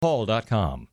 Hall.com.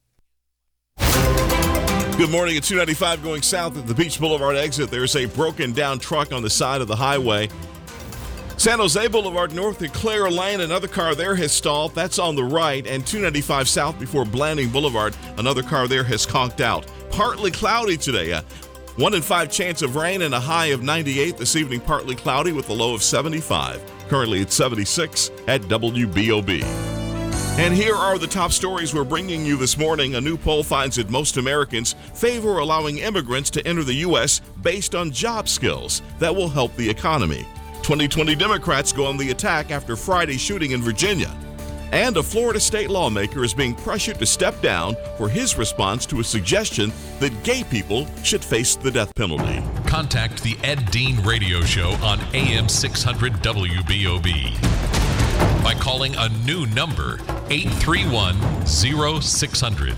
Good morning. At 295 going south at the Beach Boulevard exit, there's a broken down truck on the side of the highway. San Jose Boulevard north at Clare Lane, another car there has stalled. That's on the right. And 295 south before Blanding Boulevard, another car there has conked out. Partly cloudy today. 1 in 5 chance of rain and a high of 98. This evening, partly cloudy with a low of 75. Currently at 76 at WBOB. And here are the top stories we're bringing you this morning. A new poll finds that most Americans favor allowing immigrants to enter the U.S. based on job skills that will help the economy. 2020 Democrats go on the attack after Friday's shooting in Virginia. And a Florida state lawmaker is being pressured to step down for his response to a suggestion that gay people should face the death penalty. Contact the Ed Dean Radio Show on AM 600 WBOB by calling a new number, 831-0600,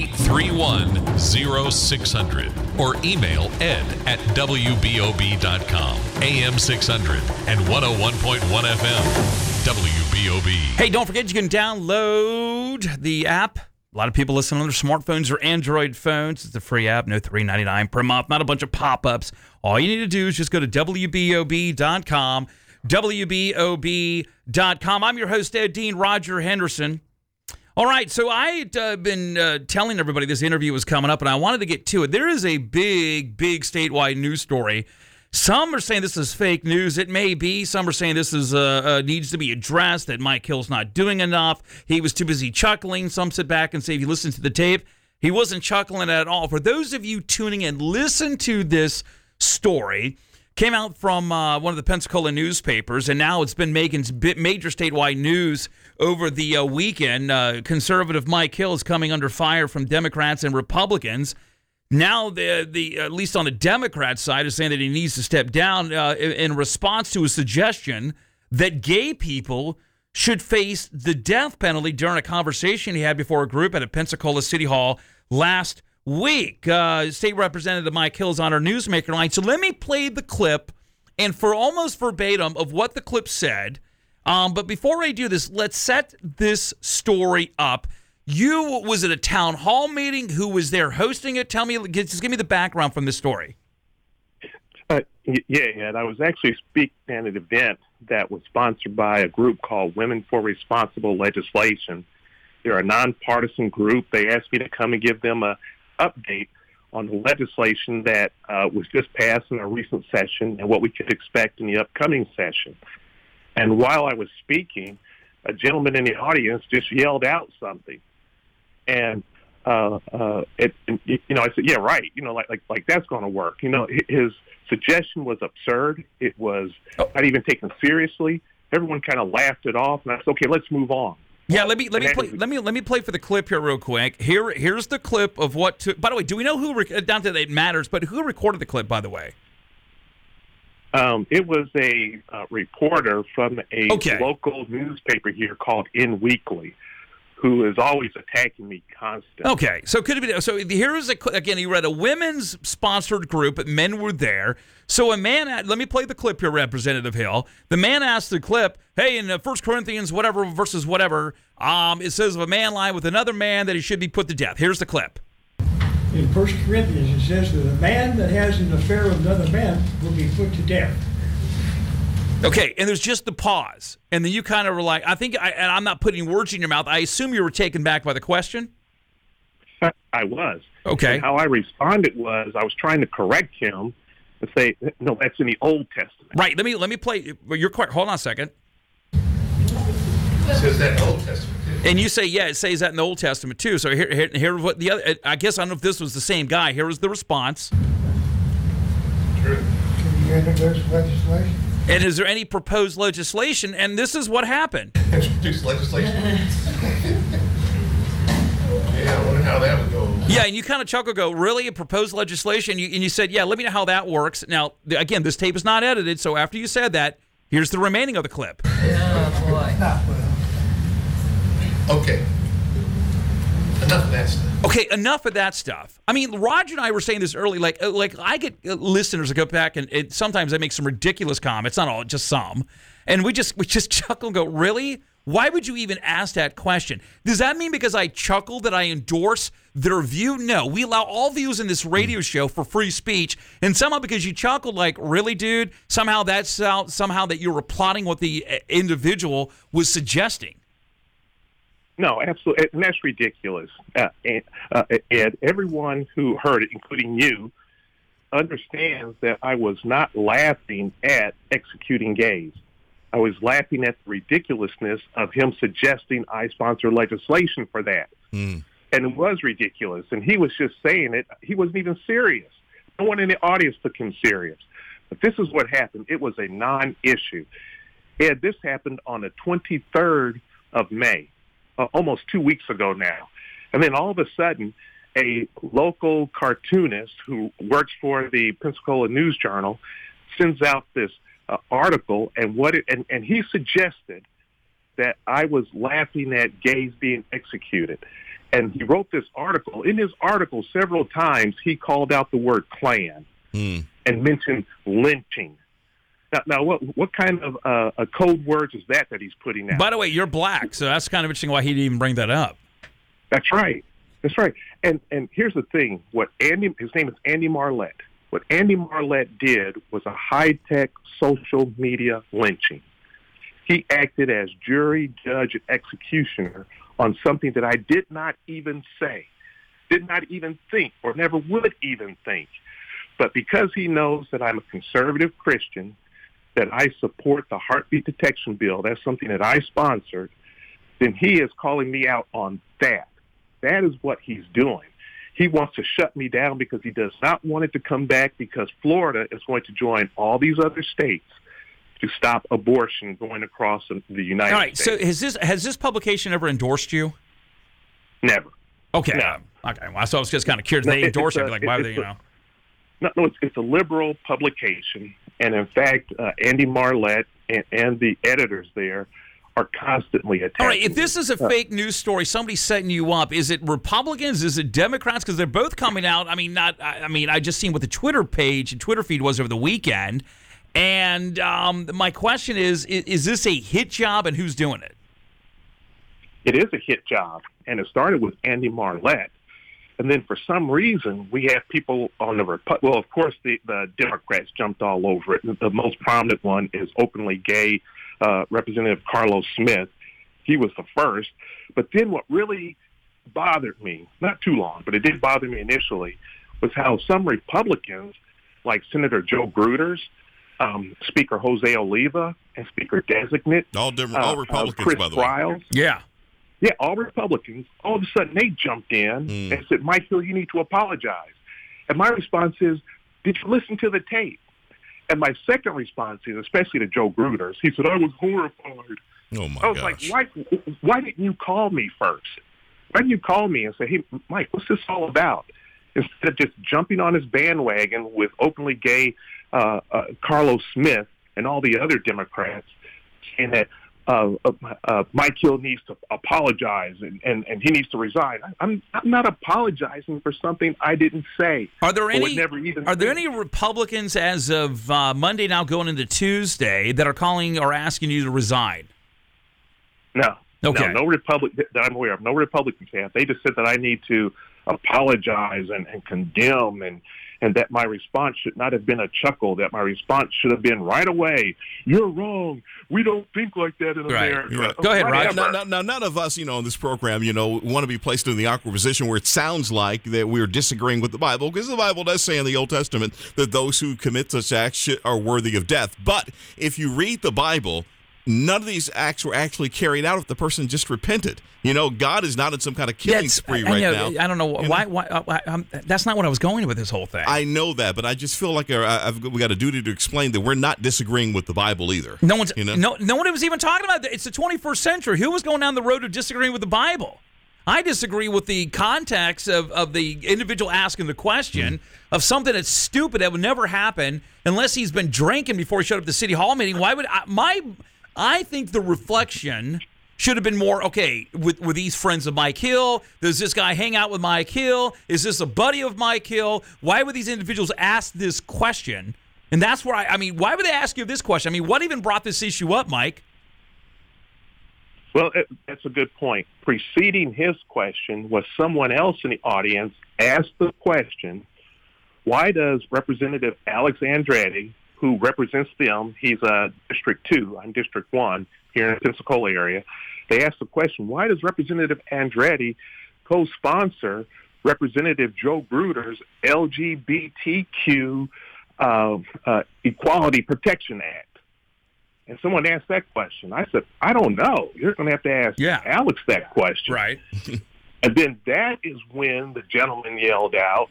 831-0600, or email ed@wbob.com. AM 600 and 101.1 FM, WBOB. Hey, don't forget you can download the app. A lot of people listen on their smartphones or Android phones. It's a free app, no $3.99 per month, not a bunch of pop-ups. All you need to do is just go to WBOB.com, WBOB.com. I'm your host, Ed Dean, Roger Henderson. All right, so I'd been telling everybody this interview was coming up, and I wanted to get to it. There is a big statewide news story. Some are saying this is fake news. It may be. Some are saying this is needs to be addressed, that Mike Hill's not doing enough. He was too busy chuckling. Some sit back and say, if you listen to the tape, he wasn't chuckling at all. For those of you tuning in, listen to this story. Came out from one of the Pensacola newspapers, and now it's been making major statewide news over the weekend. Conservative Mike Hill is coming under fire from Democrats and Republicans. Now, the at least on the Democrat side, is saying that he needs to step down in response to a suggestion that gay people should face the death penalty during a conversation he had before a group at a Pensacola City Hall last week. State Representative Mike Hill is on our Newsmaker line. So let me play the clip, and for almost verbatim of what the clip said. But before I do this, let's set this story up. You was at a town hall meeting. Who was there hosting it? Tell me, just give me the background from this story. Yeah, I was actually speaking at an event that was sponsored by a group called Women for Responsible Legislation. They're a nonpartisan group. They asked me to come and give them a update on the legislation that was just passed in a recent session and what we could expect in the upcoming session. And while I was speaking, a gentleman in the audience just yelled out something. And I said, yeah, right. Like that's going to work. His suggestion was absurd. It was not even taken seriously. Everyone kind of laughed it off, and I said, okay, let's move on. Yeah, let me play for the clip here real quick. Here's the clip of what. By the way, do we know who? Down to that it matters, but who recorded the clip? By the way, it was a reporter from a local newspaper here called In Weekly, who is always attacking me constantly. Okay, so could it be? So here is again. He read a women's sponsored group, but men were there. So a man. Let me play the clip here, Representative Hill. The man asked the clip, "Hey, in 1 Corinthians whatever versus whatever, it says of a man lying with another man that he should be put to death." Here's the clip. In 1 Corinthians, it says that a man that has an affair with another man will be put to death. Okay, and there's just the pause. And then you kind of were like, and I'm not putting words in your mouth. I assume you were taken back by the question? I was. Okay. And how I responded was I was trying to correct him and say, no, that's in the Old Testament. Right. Let me play. You're quite. Hold on a second. It says that in the Old Testament, too. And you say, yeah, it says that in the Old Testament, too. So here what the other, I guess I don't know if this was the same guy. Here was the response. True. Can you introduce legislation? And is there any proposed legislation? And this is what happened. Introduce legislation? Yeah, I wonder how that would go. Yeah, and you kind of chuckle, go, really? A proposed legislation? And you said, yeah, let me know how that works. Now, again, this tape is not edited, so after you said that, here's the remaining of the clip. Oh, boy. Okay. Enough of that stuff. Okay, enough of that stuff. I mean, Roger and I were saying this early. Like I get listeners that go back and sometimes they make some ridiculous comments. Not all, just some. And we just chuckle and go, really? Why would you even ask that question? Does that mean because I chuckle that I endorse their view? No, we allow all views in this radio show for free speech, and somehow because you chuckled, like, really, dude, somehow that you were plotting what the individual was suggesting. No, absolutely, and that's ridiculous. Ed, everyone who heard it, including you, understands that I was not laughing at executing gays. I was laughing at the ridiculousness of him suggesting I sponsor legislation for that. And it was ridiculous. And he was just saying it. He wasn't even serious. No one in the audience took him serious. But this is what happened. It was a non-issue. Ed, this happened on the 23rd of May, almost 2 weeks ago now. And then all of a sudden, a local cartoonist who works for the Pensacola News Journal sends out this article, and he suggested that I was laughing at gays being executed. And he wrote this article. In his article, several times, he called out the word Klan and mentioned lynching. Now, what kind of a code words is that he's putting out? By the way, you're black, so that's kind of interesting why he didn't even bring that up. That's right. That's right. And here's the thing. His name is Andy Marlette. What Andy Marlette did was a high-tech social media lynching. He acted as jury, judge, and executioner on something that I did not even say, did not even think, or never would even think. But because he knows that I'm a conservative Christian, that I support the heartbeat detection bill, that's something that I sponsored, then he is calling me out on that. That is what he's doing. He wants to shut me down because he does not want it to come back, because Florida is going to join all these other states to stop abortion going across the United States. All right, so has this publication ever endorsed you? Never. Okay. No. Okay. Well, so I was just kind of curious. They endorse it. Like, why would they, No, it's a liberal publication. And in fact, Andy Marlette and the editors there are constantly attacking. All right, if this is a fake news story, somebody's setting you up. Is it Republicans? Is it Democrats? Because they're both coming out. I just seen what the Twitter page and Twitter feed was over the weekend. And my question is this a hit job, and who's doing it? It is a hit job, and it started with Andy Marlette. And then for some reason, we have people on the well, of course, the Democrats jumped all over it. The most prominent one is openly gay Representative Carlos Smith. He was the first. But then what really bothered me, not too long, but it did bother me initially, was how some Republicans, like Senator Joe Gruters, Speaker Jose Oliva, and Speaker Designate, all Republicans, Chris by the way. Riles, Yeah, all Republicans, all of a sudden they jumped in and said, Mike Hill, you need to apologize. And my response is, did you listen to the tape? And my second response is, especially to Joe Gruters, he said, I was horrified. Oh, my I was gosh. like, why didn't you call me first? Why didn't you call me and say, hey, Mike, what's this all about? Instead of just jumping on his bandwagon with openly gay Carlos Smith and all the other Democrats saying that Mike Hill needs to apologize and he needs to resign. I'm not apologizing for something I didn't say. Are there any Republicans as of Monday now going into Tuesday that are calling or asking you to resign? No. Okay. No Republican that I'm aware of. No Republicans have. They just said that I need to apologize and condemn and that my response should not have been a chuckle, that my response should have been right away. You're wrong. We don't think like that in America. Right. Go ahead, Ryan. Now, none of us, on this program, want to be placed in the awkward position where it sounds like that we're disagreeing with the Bible, because the Bible does say in the Old Testament that those who commit such acts are worthy of death. But if you read the Bible, none of these acts were actually carried out if the person just repented. God is not in some kind of killing spree right now. I don't know why. That's not what I was going with this whole thing. I know that, but I just feel like we got a duty to explain that we're not disagreeing with the Bible either. No one was even talking about that. It's the 21st century. Who was going down the road of disagreeing with the Bible? I disagree with the context of the individual asking the question of something that's stupid that would never happen unless he's been drinking before he showed up at the city hall meeting. Why would I think the reflection should have been more, okay, with these friends of Mike Hill, does this guy hang out with Mike Hill? Is this a buddy of Mike Hill? Why would these individuals ask this question? And that's where why would they ask you this question? What even brought this issue up, Mike? Well, that's a good point. Preceding his question was someone else in the audience asked the question, why does Representative Alex Andretti, who represents them, he's District 2, I'm District 1 here in the Pensacola area, they asked the question, why does Representative Andretti co-sponsor Representative Joe Bruder's LGBTQ Equality Protection Act? And someone asked that question. I said, I don't know. You're going to have to ask Alex that question. Right. And then that is when the gentleman yelled out,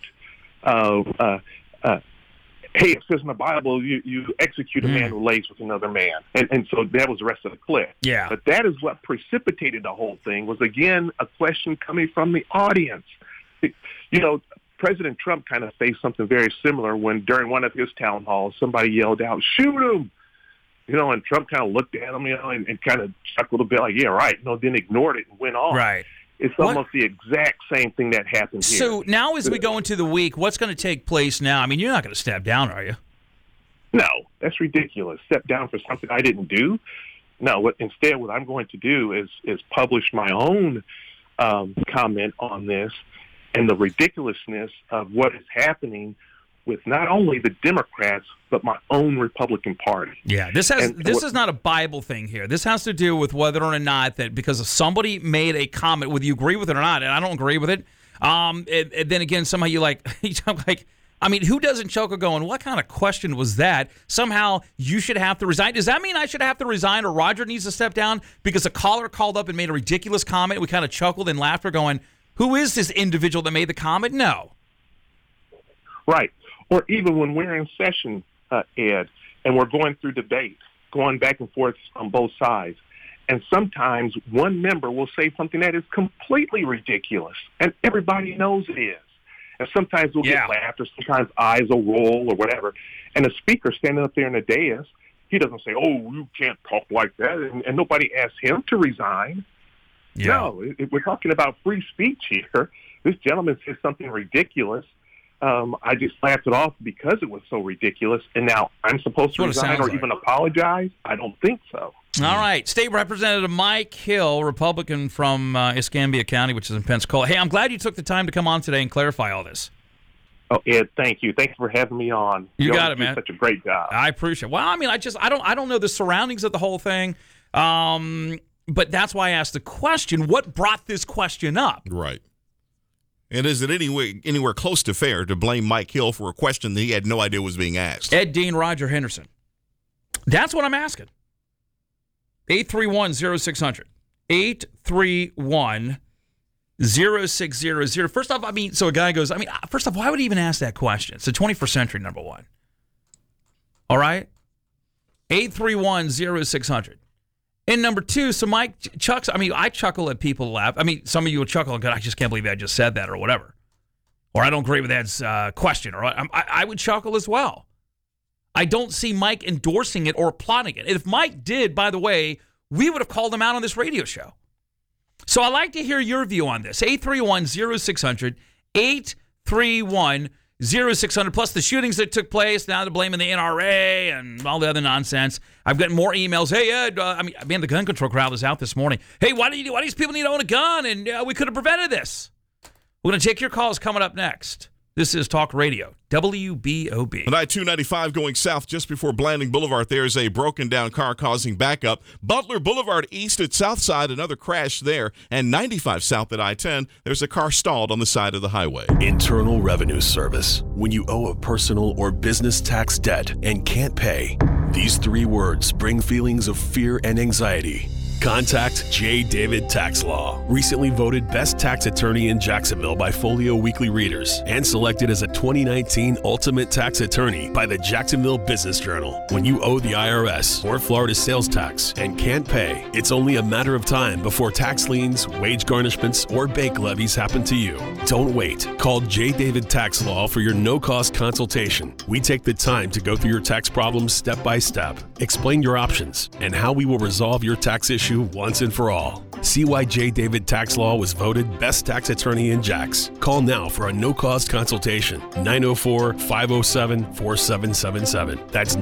hey, it says in the Bible, you execute a man who lays with another man. And so that was the rest of the clip. Yeah. But that is what precipitated the whole thing, was, again, a question coming from the audience. You know, President Trump kind of faced something very similar when during one of his town halls, somebody yelled out, shoot him. You know, and Trump kind of looked at him, you know, and kind of chuckled a bit like, yeah, right. No, then ignored it and went on. Right. It's almost the exact same thing that happened here. So now as we go into the week, what's going to take place now? I mean, you're not going to step down, are you? No, that's ridiculous. Step down for something I didn't do? No, instead what I'm going to do is publish my own comment on this and the ridiculousness of what is happening with not only the Democrats, but my own Republican Party. Yeah, this is not a Bible thing here. This has to do with whether or not that because somebody made a comment, whether you agree with it or not, and I don't agree with it. And then again, somehow you I mean, who doesn't chuckle going, what kind of question was that? Somehow you should have to resign. Does that mean I should have to resign or Roger needs to step down because a caller called up and made a ridiculous comment? We kind of chuckled in laughter going, who is this individual that made the comment? No. Right. Or even when we're in session, Ed, and we're going through debate, going back and forth on both sides, and sometimes one member will say something that is completely ridiculous, and everybody knows it is. And sometimes we'll get laughed, or sometimes eyes will roll or whatever. And the speaker standing up there in the dais, he doesn't say, oh, you can't talk like that, and nobody asks him to resign. Yeah. No, we're talking about free speech here. This gentleman says something ridiculous. I just laughed it off because it was so ridiculous, and now I'm supposed to resign or even apologize? I don't think so. All right. State Representative Mike Hill, Republican from Escambia County, which is in Pensacola. Hey, I'm glad you took the time to come on today and clarify all this. Oh, Ed, thank you. Thanks for having me on. You got it, man. Such a great job. I appreciate it. Well, I mean, I don't know the surroundings of the whole thing, but that's why I asked the question. What brought this question up? Right. And is it anywhere close to fair to blame Mike Hill for a question that he had no idea was being asked? Ed Dean, Roger Henderson. That's what I'm asking. 831-0600. 831-0600. First off, I mean, so a guy goes, first off, why would he even ask that question? It's the 21st century, number one. All right? 831-0600. And number two, so Mike chucks. I mean, I chuckle at people laugh. I mean, some of you will chuckle and go, I just can't believe I just said that or whatever. Or I don't agree with Ed's question. Or I would chuckle as well. I don't see Mike endorsing it or plotting it. If Mike did, by the way, we would have called him out on this radio show. So I'd like to hear your view on this. 831-0600. 831-0600. Plus the shootings that took place. Now they're blaming the NRA and all the other nonsense. I've got more emails. Hey, Ed, the gun control crowd is out this morning. Hey, why do these people need to own a gun? And we could have prevented this. We're going to take your calls coming up next. This is Talk Radio, WBOB. On I-295 going south just before Blanding Boulevard, there's a broken down car causing backup. Butler Boulevard east at Southside, another crash there. And 95 south at I-10, there's a car stalled on the side of the highway. Internal Revenue Service. When you owe a personal or business tax debt and can't pay, these three words bring feelings of fear and anxiety. Contact J. David Tax Law. Recently voted Best Tax Attorney in Jacksonville by Folio Weekly readers and selected as a 2019 Ultimate Tax Attorney by the Jacksonville Business Journal. When you owe the IRS or Florida sales tax and can't pay, it's only a matter of time before tax liens, wage garnishments, or bank levies happen to you. Don't wait. Call J. David Tax Law for your no-cost consultation. We take the time to go through your tax problems step by step, explain your options, and how we will resolve your tax issue once and for all. See why J. David Tax Law was voted best tax attorney in Jax. Call now for a no-cost consultation. 904-507-4777. That's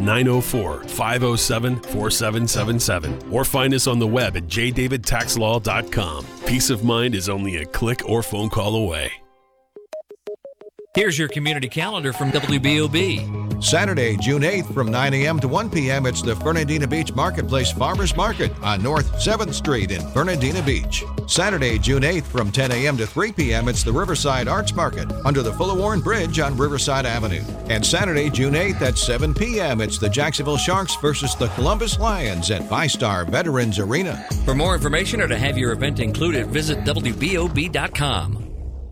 904-507-4777. Or find us on the web at jdavidtaxlaw.com. Peace of mind is only a click or phone call away. Here's your community calendar from WBOB. Saturday, June 8th from 9 a.m. to 1 p.m., it's the Fernandina Beach Marketplace Farmers Market on North 7th Street in Fernandina Beach. Saturday, June 8th from 10 a.m. to 3 p.m., it's the Riverside Arts Market under the Fullawarren Bridge on Riverside Avenue. And Saturday, June 8th at 7 p.m., it's the Jacksonville Sharks versus the Columbus Lions at VyStar Veterans Arena. For more information or to have your event included, visit WBOB.com.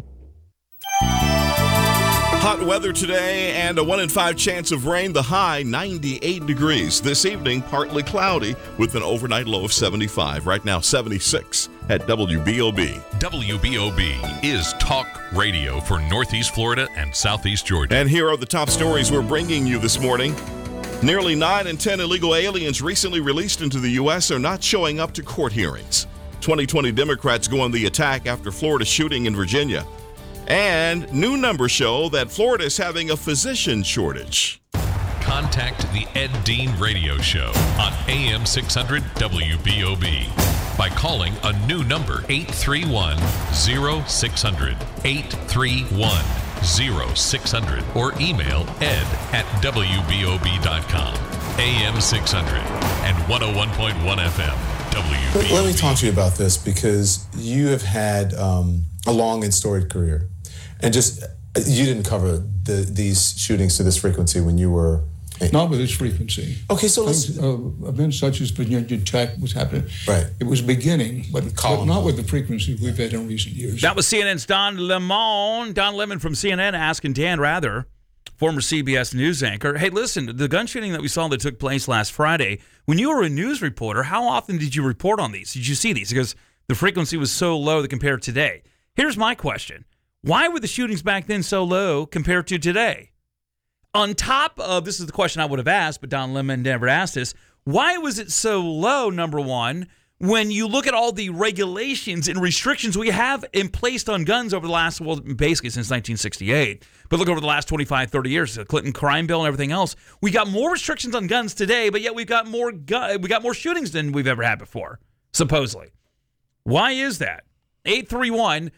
Hot weather today and a 1 in 5 chance of rain. The high 98 degrees. This evening, partly cloudy with an overnight low of 75. Right now, 76 at WBOB. WBOB is talk radio for Northeast Florida and Southeast Georgia. And here are the top stories we're bringing you this morning. Nearly 9 in 10 illegal aliens recently released into the U.S. are not showing up to court hearings. 2020 Democrats go on the attack after Florida shooting in Virginia. And new numbers show that Florida is having a physician shortage. Contact the Ed Dean Radio Show on AM 600 WBOB by calling a new number, 831-0600, 831-0600, or email ed@wbob.com. AM 600 and 101.1 FM, WBOB. Let me talk to you about this because you have had a long and storied career. And just, you didn't cover these shootings to this frequency when you were... Not with this frequency. Okay, so let's... Events such as Virginia Tech was happening. Right. It was beginning, but not with the frequency we've had in recent years. That was CNN's Don Lemon from CNN asking Dan Rather, former CBS News anchor, hey, listen, the gun shooting that we saw that took place last Friday, when you were a news reporter, how often did you report on these? Did you see these? Because the frequency was so low that compared to today. Here's my question. Why were the shootings back then so low compared to today? On top of, this is the question I would have asked, but Don Lemon never asked this, why was it so low, number one, when you look at all the regulations and restrictions we have in placed on guns over the last, well, basically since 1968, but look over the last 25, 30 years, the Clinton crime bill and everything else, we got more restrictions on guns today, but yet we've got more shootings than we've ever had before, supposedly. Why is that? 831-0600.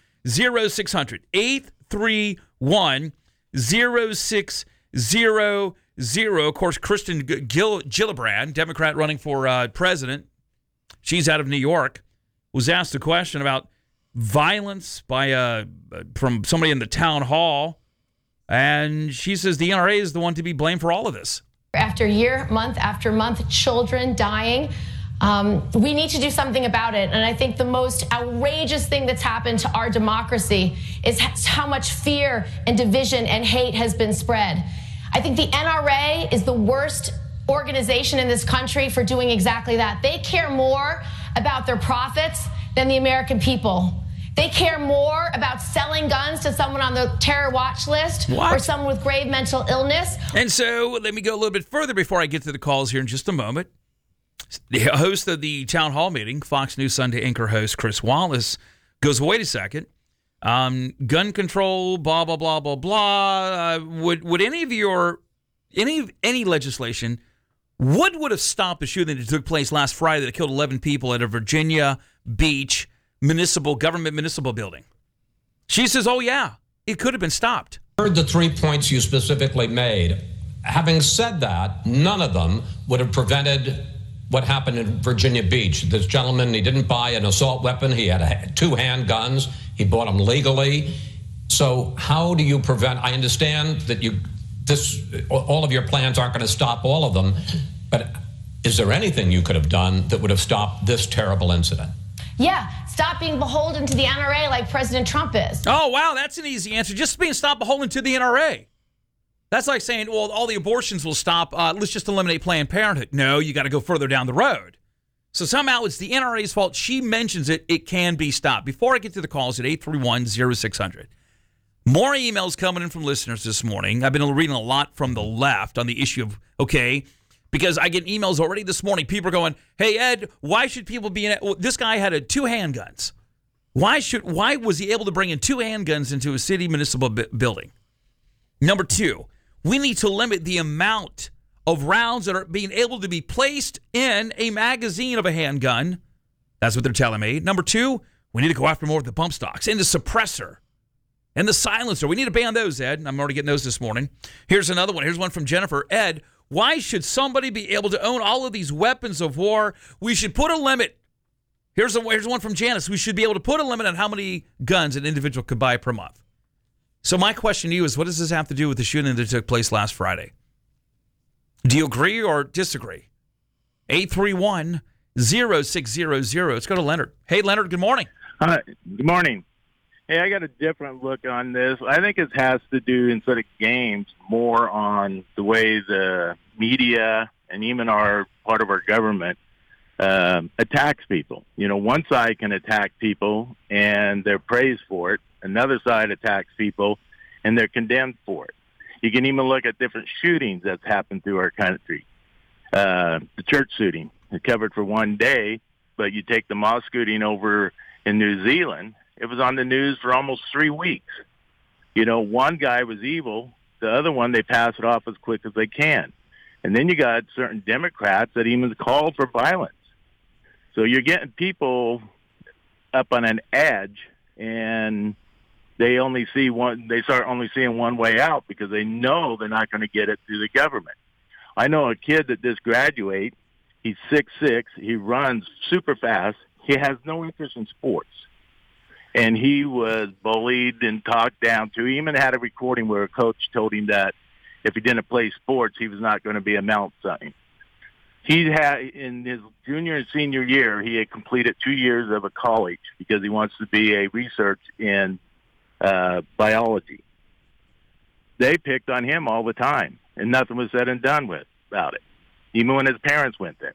831-0600. Of course, Kristen Gillibrand, Democrat running for president, she's out of New York, was asked a question about violence by from somebody in the town hall, and she says the NRA is the one to be blamed for all of this. After year, month after month, children dying. We need to do something about it. And I think the most outrageous thing that's happened to our democracy is how much fear and division and hate has been spread. I think the NRA is the worst organization in this country for doing exactly that. They care more about their profits than the American people. They care more about selling guns to someone on the terror watch list or someone with grave mental illness. And so let me go a little bit further before I get to the calls here in just a moment. The host of the town hall meeting, Fox News Sunday anchor host Chris Wallace, goes, wait a second, gun control, blah, blah, blah, blah, blah. Would any of your, any legislation, what would have stopped the shooting that took place last Friday that killed 11 people at a Virginia Beach government municipal building? She says, oh, yeah, it could have been stopped. I heard the 3 points you specifically made. Having said that, none of them would have prevented what happened in Virginia Beach. This gentleman, he didn't buy an assault weapon. He had 2 handguns. He bought them legally. So how do you prevent? I understand that all of your plans aren't going to stop all of them, but is there anything you could have done that would have stopped this terrible incident? Yeah, stop being beholden to the NRA like President Trump is. Oh, wow, that's an easy answer. Just stop beholden to the NRA. That's like saying, well, all the abortions will stop. Let's just eliminate Planned Parenthood. No, you got to go further down the road. So somehow it's the NRA's fault. She mentions it. It can be stopped. Before I get to the calls at 831-0600, more emails coming in from listeners this morning. I've been reading a lot from the left on the issue of, okay, Because I get emails already this morning. People are going, hey, Ed, why should people be in it? Well, this guy had 2 handguns. Why was he able to bring in 2 handguns into a city municipal building? Number 2, we need to limit the amount of rounds that are being able to be placed in a magazine of a handgun. That's what they're telling me. Number 2, we need to go after more of the bump stocks and the suppressor and the silencer. We need to ban those, Ed. I'm already getting those this morning. Here's another one. Here's one from Jennifer. Ed, why should somebody be able to own all of these weapons of war? We should put a limit. Here's one from Janice. We should be able to put a limit on how many guns an individual could buy per month. So my question to you is, what does this have to do with the shooting that took place last Friday? Do you agree or disagree? 831-0600. Let's go to Leonard. Hey, Leonard, good morning. Good morning. Hey, I got a different look on this. I think it has to do, instead of games, more on the way the media and even our part of our government attacks people. You know, one side can attack people and they're praised for it. Another side attacks people and they're condemned for it. You can even look at different shootings that's happened through our country. The church shooting, it covered for one day, but you take the mosque shooting over in New Zealand, it was on the news for almost 3 weeks. You know, one guy was evil. The other one, they pass it off as quick as they can. And then you got certain Democrats that even called for violence. So you're getting people up on an edge, and they start only seeing one way out because they know they're not going to get it through the government. I know a kid that just graduated. He's 6'6". He runs super fast. He has no interest in sports. And he was bullied and talked down to. He even had a recording where a coach told him that if he didn't play sports, he was not going to be a Mount Son. He had, in his junior and senior year, he had completed 2 years of a college because he wants to be a research in biology. They picked on him all the time, and nothing was said and done about it, even when his parents went there.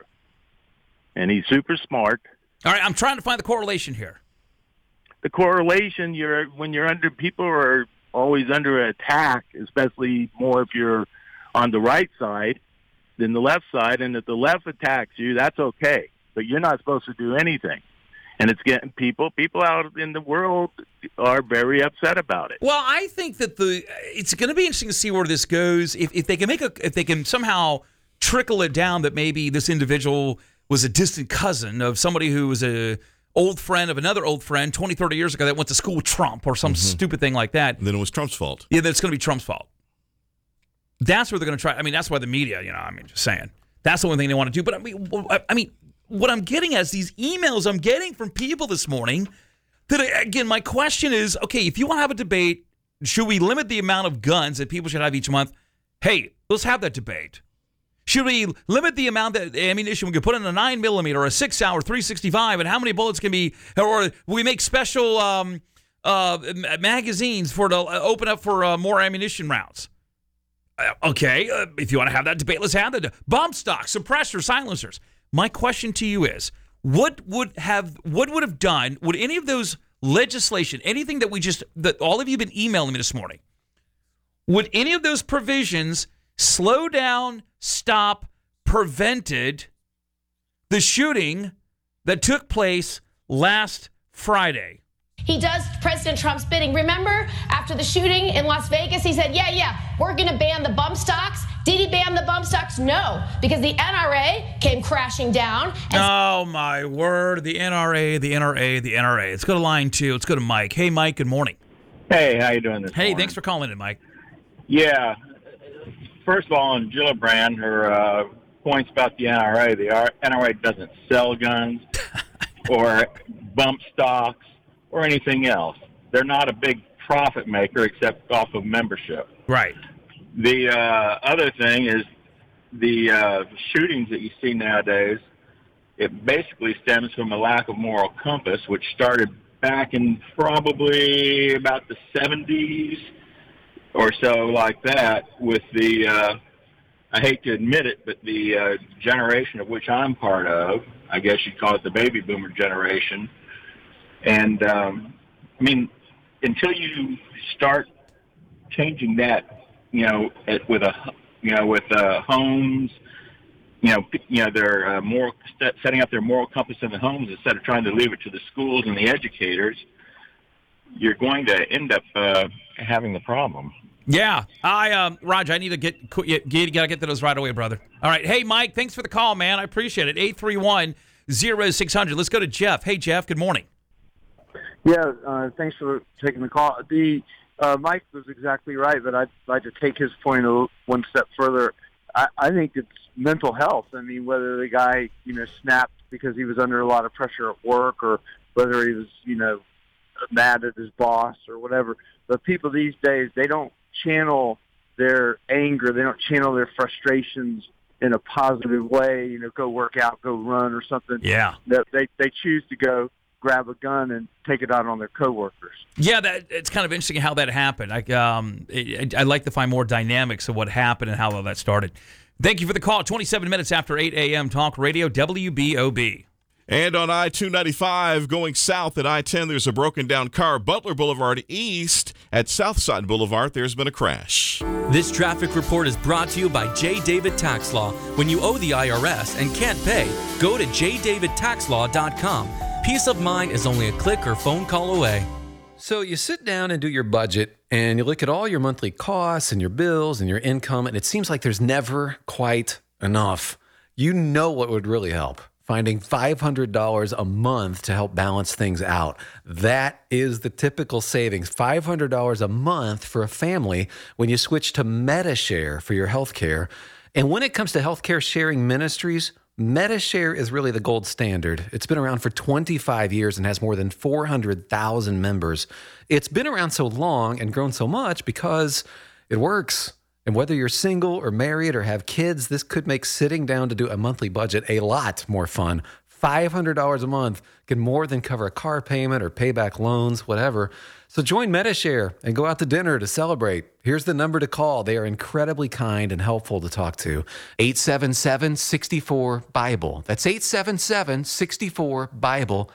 And he's super smart. All right, I'm trying to find the correlation here. The correlation, when you're under, people are always under attack, especially more if you're on the right side than the left side. And if the left attacks you, that's okay, but you're not supposed to do anything. And it's getting people out in the world are very upset about it. Well, I think that it's going to be interesting to see where this goes. If they can somehow trickle it down that maybe this individual was a distant cousin of somebody who was a old friend of another old friend 20, 30 years ago that went to school with Trump or some stupid thing like that. And then it was Trump's fault. Yeah, then it's going to be Trump's fault. That's what they're going to try. I mean, that's why the media, just saying. That's the only thing they want to do. But I mean, what I'm getting at is these emails I'm getting from people this morning that, again, my question is, okay, if you want to have a debate, should we limit the amount of guns that people should have each month? Hey, let's have that debate. Should we limit the amount that ammunition we can put in a 9mm or a 6-hour 365, and how many bullets can be, or we make special magazines to open up for more ammunition rounds? Okay, if you want to have that debate, let's have that. Bump stock, suppressors, silencers. My question to you is, would any of those legislation, anything that all of you have been emailing me this morning, would any of those provisions slow down, stop, prevented the shooting that took place last Friday? He does President Trump's bidding. Remember, after the shooting in Las Vegas, he said, yeah, we're going to ban the bump stocks. Did he ban the bump stocks? No, because the NRA came crashing down. Oh, my word. The NRA. Let's go to line 2. Let's go to Mike. Hey, Mike, good morning. Hey, how you doing this morning? Hey, thanks for calling in, Mike. Yeah. First of all, on Gillibrand, her points about the NRA, the NRA doesn't sell guns or bump stocks or anything else. They're not a big profit maker except off of membership. Right. The other thing is the shootings that you see nowadays, it basically stems from a lack of moral compass, which started back in probably about the 70s or so, like that, with the, I hate to admit it, but the generation of which I'm part of, I guess you'd call it the baby boomer generation. And, I mean, until you start changing that, with homes their setting up their moral compass in the homes instead of trying to leave it to the schools and the educators, you're going to end up having the problem. Yeah, Raj, I need to gotta get to those right away, brother. All right, hey Mike, thanks for the call, man. I appreciate it. 831-0600. Let's go to Jeff. Hey Jeff, good morning. Yeah, thanks for taking the call. Mike was exactly right, but I'd like to take his point one step further. I think it's mental health. I mean, whether the guy, snapped because he was under a lot of pressure at work, or whether he was, mad at his boss or whatever. But people these days, they don't channel their anger, they don't channel their frustrations in a positive way, go work out, go run or something. Yeah. They choose to go grab a gun and take it out on their coworkers. Yeah, it's kind of interesting how that happened. I'd like to find more dynamics of what happened and how all that started. Thank you for the call. 27 minutes after 8 a.m. Talk Radio, WBOB. And on I-295 going south at I-10, there's a broken down car. Butler Boulevard east at Southside Boulevard, there's been a crash. This traffic report is brought to you by J. David Tax Law. When you owe the IRS and can't pay, go to jdavidtaxlaw.com. Peace of mind is only a click or phone call away. So you sit down and do your budget, and you look at all your monthly costs and your bills and your income, and it seems like there's never quite enough. You know what would really help? Finding $500 a month to help balance things out. That is the typical savings, $500 a month for a family when you switch to Medi-Share for your health care. And when it comes to healthcare sharing ministries, Medi-Share is really the gold standard. It's been around for 25 years and has more than 400,000 members. It's been around so long and grown so much because it works. And whether you're single or married or have kids, this could make sitting down to do a monthly budget a lot more fun. $500 a month can more than cover a car payment or pay back loans, whatever. So join Medi-Share and go out to dinner to celebrate. Here's the number to call. They are incredibly kind and helpful to talk to. 877-64-BIBLE. That's 877-64-BIBLE.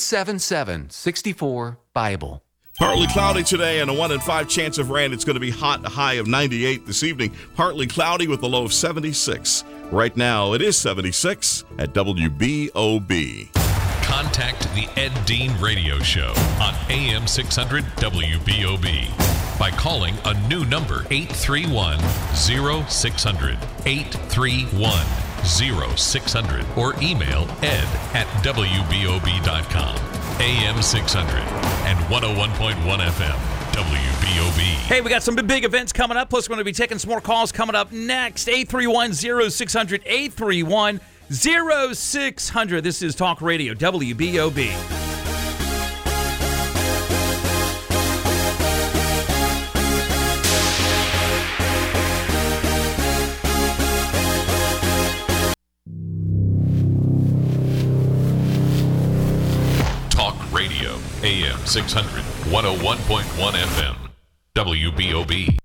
877-64-BIBLE. Partly cloudy today and a 1 in 5 chance of rain. It's going to be hot, a high of 98 this evening. Partly cloudy with a low of 76. Right now, it is 76 at WBOB. Contact the Ed Dean Radio Show on AM 600 WBOB by calling a new number, 831-0600, 831-0600, or email ed@wbob.com. AM 600 and 101.1 FM, WBOB. Hey, we got some big events coming up. Plus, we're going to be taking some more calls coming up next. 831-0600, 831-0600. This is Talk Radio, WBOB. AM 600, 101.1 FM, WBOB.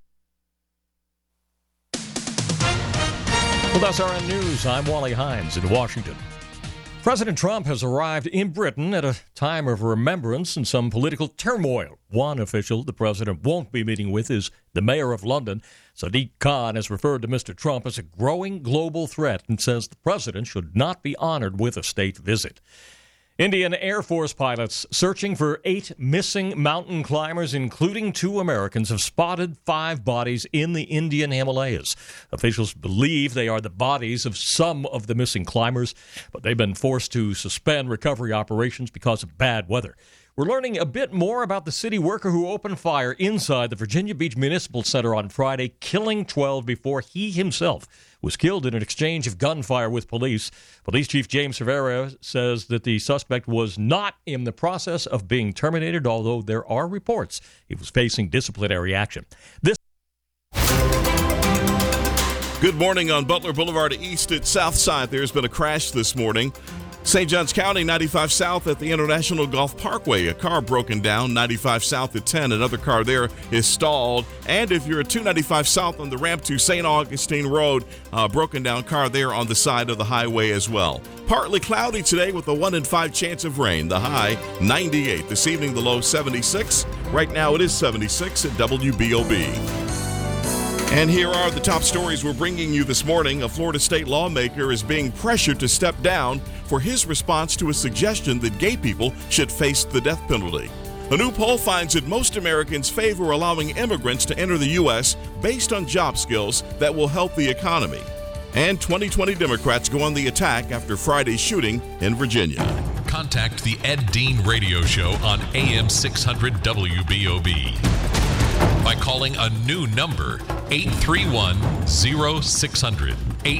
Well, that's RN News. I'm Wally Hines in Washington. President Trump has arrived in Britain at a time of remembrance and some political turmoil. One official the president won't be meeting with is the mayor of London. Sadiq Khan has referred to Mr. Trump as a growing global threat and says the president should not be honored with a state visit. Indian Air Force pilots searching for 8 missing mountain climbers, including 2 Americans, have spotted 5 bodies in the Indian Himalayas. Officials believe they are the bodies of some of the missing climbers, but they've been forced to suspend recovery operations because of bad weather. We're learning a bit more about the city worker who opened fire inside the Virginia Beach Municipal Center on Friday, killing 12 before he himself was killed in an exchange of gunfire with police. Police Chief James Cervera says that the suspect was not in the process of being terminated, although there are reports he was facing disciplinary action. Good morning on Butler Boulevard east at Southside. There's been a crash this morning. St. Johns County, 95 South at the International Golf Parkway. A car broken down, 95 South at 10. Another car there is stalled. And if you're at 295 South on the ramp to St. Augustine Road, a broken down car there on the side of the highway as well. Partly cloudy today with a 1 in 5 chance of rain. The high, 98. This evening, the low, 76. Right now, it is 76 at WBOB. And here are the top stories we're bringing you this morning. A Florida state lawmaker is being pressured to step down for his response to a suggestion that gay people should face the death penalty. A new poll finds that most Americans favor allowing immigrants to enter the U.S. based on job skills that will help the economy. And 2020 Democrats go on the attack after Friday's shooting in Virginia. Contact the Ed Dean Radio Show on AM 600 WBOB by calling a new number, 831-0600,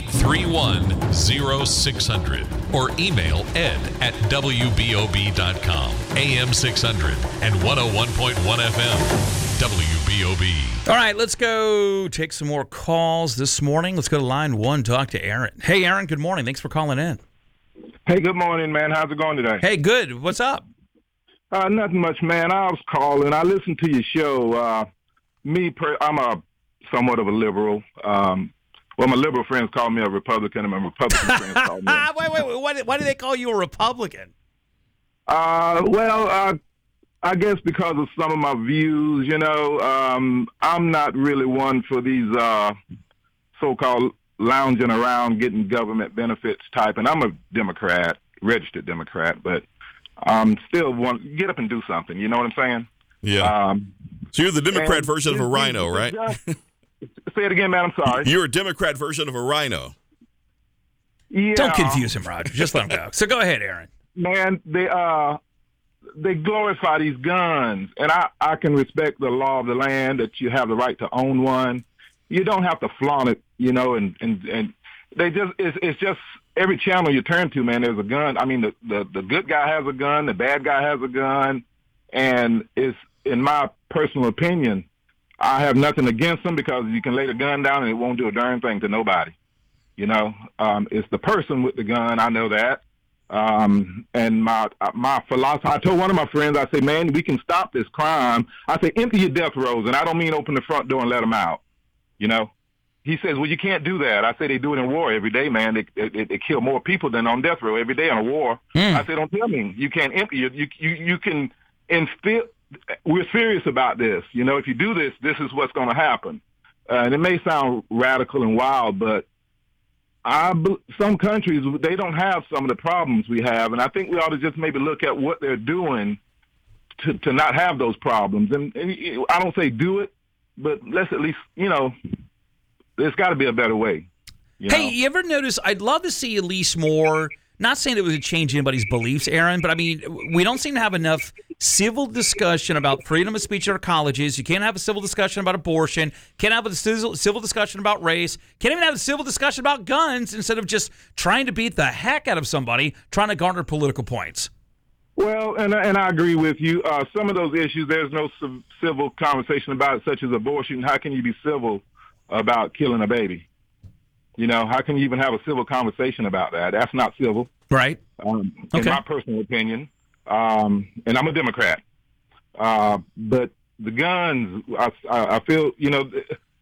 831-0600, or email ed@wbob.com. AM 600 and 101.1 FM, WBOB. All right, let's go take some more calls this morning. Let's go to line 1, talk to Aaron. Hey, Aaron, good morning. Thanks for calling in. Hey, good morning, man. How's it going today? Hey, good. What's up? Nothing much, man. I was calling. I listened to your show. I'm somewhat of a liberal. Well, my liberal friends call me a Republican, and my Republican friends call me. Wait. Why do they call you a Republican? I guess because of some of my views. You know, I'm not really one for these so-called lounging around getting government benefits type, and I'm a Democrat, registered Democrat, but still want to get up and do something. You know what I'm saying? Yeah. So you're the Democrat version of a rhino, right? Say it again, man. I'm sorry. You're a Democrat version of a rhino. Yeah. Don't confuse him, Roger. Just let him go. So go ahead, Aaron. Man, they glorify these guns, and I can respect the law of the land that you have the right to own one. You don't have to flaunt it, you know, and they just it's just every channel you turn to, man, there's a gun. I mean, the good guy has a gun, the bad guy has a gun, and it's, in my personal opinion, I have nothing against them because you can lay the gun down and it won't do a darn thing to nobody. You know, it's the person with the gun. I know that. And my philosophy, I told one of my friends, I say, man, we can stop this crime. I say, empty your death rows, and I don't mean open the front door and let them out. You know, he says, well, you can't do that. I say, they do it in war every day, man. They kill more people than on death row every day in a war. I say, don't tell me you can't empty it. You can instill. We're serious about this. You know, if you do this, this is what's going to happen. And it may sound radical and wild, but some countries, they don't have some of the problems we have. And I think we ought to just maybe look at what they're doing to not have those problems. And I don't say do it, but let's at least, you know, there's got to be a better way. Hey, you ever notice, I'd love to see at least more, not saying it would change anybody's beliefs, Aaron, but I mean, we don't seem to have enough civil discussion about freedom of speech at our colleges. You can't have a civil discussion about abortion. Can't have a civil discussion about race. Can't even have a civil discussion about guns instead of just trying to beat the heck out of somebody, trying to garner political points. Well, and I agree with you. Some of those issues, there's no civil conversation about it, such as abortion. How can you be civil about killing a baby? You know, how can you even have a civil conversation about that? That's not civil. Right. In my personal opinion. And I'm a Democrat. But the guns, I feel, you know,